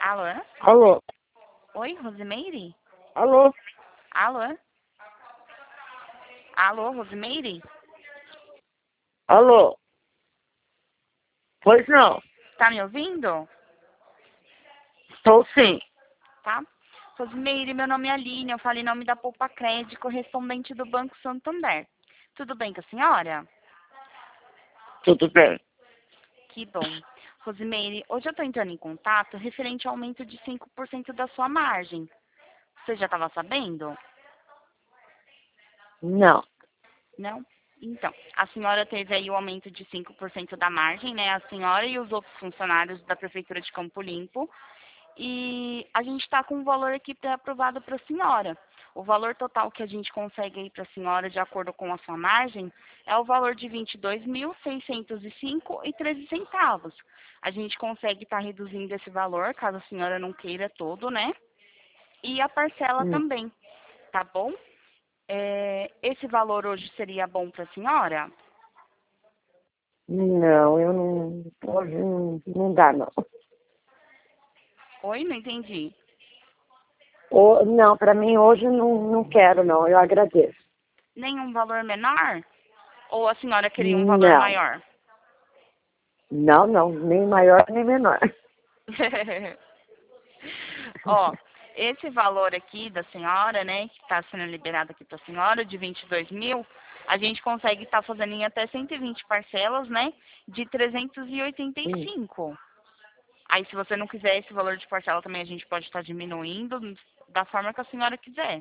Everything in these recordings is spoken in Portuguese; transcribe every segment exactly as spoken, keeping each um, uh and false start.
Alô? Alô? Oi, Rosimeire? Alô? Alô? Alô, Rosimeire? Alô? Pois não. Tá me ouvindo? Estou sim. Tá? Rosimeire, meu nome é Aline, eu falo em nome da Poupa Crédito, correspondente do Banco Santander. Tudo bem com a senhora? Tudo bem. Que bom. Rosimeire, hoje eu estou entrando em contato referente ao aumento de cinco por cento da sua margem. Você já estava sabendo? Não. Não? Então, a senhora teve aí o aumento de cinco por cento da margem, né? A senhora e os outros funcionários da Prefeitura de Campo Limpo. E a gente está com um valor aqui pré-aprovado para a senhora. O valor total que a gente consegue aí para a senhora, de acordo com a sua margem, é o valor de vinte e dois mil, seiscentos e cinco reais e treze centavos. A gente consegue estar reduzindo esse valor, caso a senhora não queira todo, né? E a parcela Hum. também, tá bom? É, esse valor hoje seria bom para a senhora? Não, eu não. Hoje não, não dá, não. Oi, não entendi. O, não, para mim hoje não, não quero, não. Eu agradeço. Nenhum valor menor? Ou a senhora queria um valor Não. maior? Não, não. Nem maior nem menor. Ó, esse valor aqui da senhora, né, que está sendo liberado aqui para a senhora, de vinte e dois mil, a gente consegue estar fazendo em até cento e vinte parcelas, né, de trezentos e oitenta e Hum. cinco. Aí, se você não quiser esse valor de parcela também, a gente pode estar diminuindo da forma que a senhora quiser.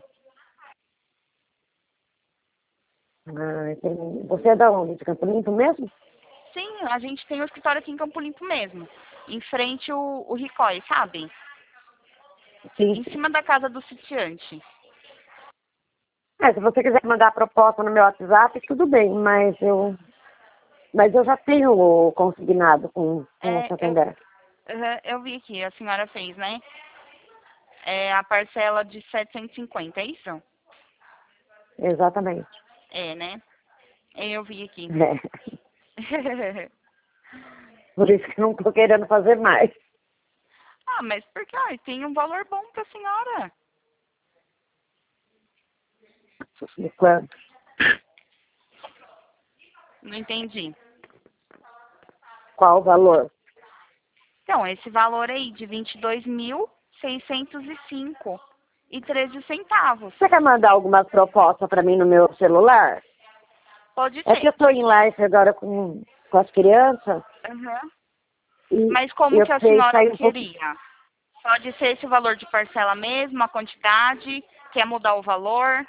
Ah, entendi. Você é da onde? De Campo Limpo mesmo? Sim, a gente tem um escritório aqui em Campo Limpo mesmo, em frente o, o Ricói, sabe? Sim, Em sim. cima da casa do sitiante. É, se você quiser mandar a proposta no meu WhatsApp, tudo bem, mas eu, mas eu já tenho o consignado com, com o É, eu, Santander. aham, eu vi aqui, a senhora fez, né? É a parcela de setecentos e cinquenta, é isso? Exatamente. É, né? Eu vi aqui. É. Por isso que eu não estou querendo fazer mais. Ah, mas por que? Ai, tem um valor bom pra senhora. De quanto? Não entendi. Qual o valor? Então, esse valor aí de vinte e dois mil, seiscentos e cinco e treze centavos. Você quer mandar algumas propostas para mim no meu celular? Pode É que eu ser. estou em live agora com, com as crianças Aham. e Mas como eu que a sei senhora sair um pouquinho. queria? Pode ser esse valor de parcela mesmo, a quantidade, quer mudar o valor?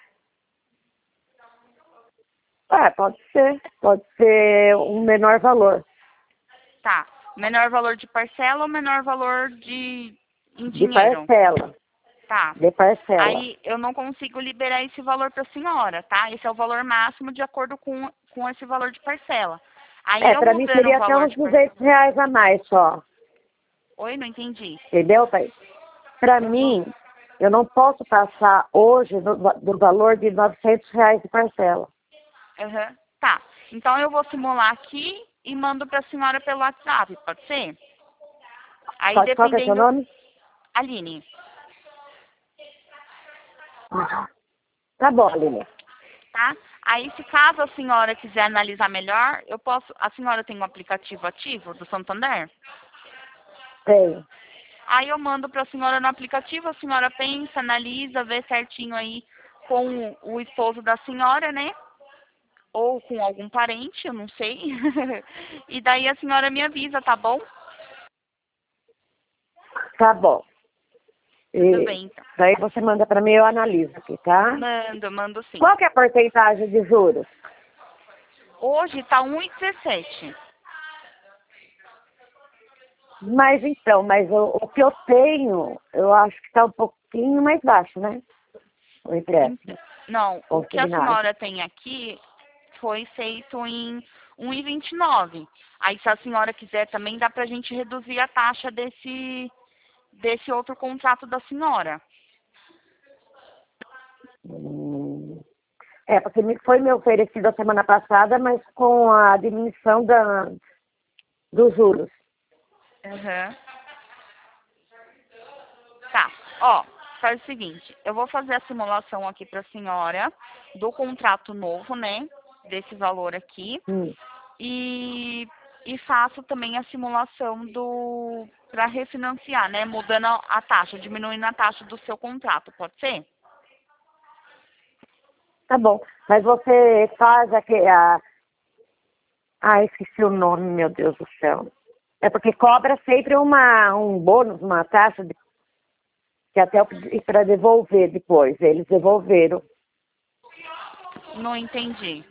É, pode ser. Pode ser um menor valor Tá. Menor valor de parcela ou menor valor de em de dinheiro? parcela. Tá. De parcela. Aí eu não consigo liberar esse valor para a senhora, tá? Esse é o valor máximo de acordo com, com esse valor de parcela. Aí É, eu para mim mudando o seria até valor uns de parcela. duzentos reais a mais só. Oi, não entendi. Entendeu, pai? Para mim, eu não posso passar hoje do, do valor de novecentos reais de parcela. Aham. Tá. Então eu vou simular aqui e mando para a senhora pelo WhatsApp, pode ser? Aí Qual, qual que é o seu dependendo. nome? Aline, Tá bom, Aline. tá? Aí se caso a senhora quiser analisar melhor, eu posso. A senhora tem um aplicativo ativo do Santander? Tenho. Aí eu mando para a senhora no aplicativo, a senhora pensa, analisa, vê certinho aí com o esposo da senhora, né? Ou com algum parente, eu não sei. E daí a senhora me avisa, tá bom? Tá bom. Tudo E bem, então. daí você manda para mim e eu analiso aqui, tá? Mando, mando sim. Qual que é a porcentagem de juros? Hoje tá um e dezessete. Mas então, mas o, o que eu tenho, eu acho que está um pouquinho mais baixo, né? O Então, empréstimo não, o que a consignado. senhora tem aqui foi feito em um e vinte e nove. Aí se a senhora quiser também dá pra gente reduzir a taxa desse desse outro contrato da senhora. Hum, É, porque me, foi me oferecido a semana passada, mas com a diminuição da, dos juros. Aham. Tá, ó, faz o seguinte, eu vou fazer a simulação aqui para a senhora do contrato novo, né, desse valor aqui, Hum. e, e faço também a simulação do para refinanciar, né, mudando a, a taxa, diminuindo a taxa do seu contrato, pode ser? Tá bom. Mas você faz aquele... A... Ah, esqueci o nome, meu Deus do céu. É porque cobra sempre uma, um bônus, uma taxa de... que até eu pedi para devolver depois. Eles devolveram. Não entendi.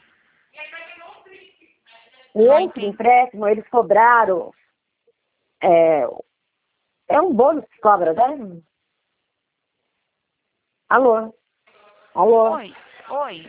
O Não outro entendi. empréstimo, eles cobraram... É, é um bônus que cobra, né? Alô? Alô? Oi, oi.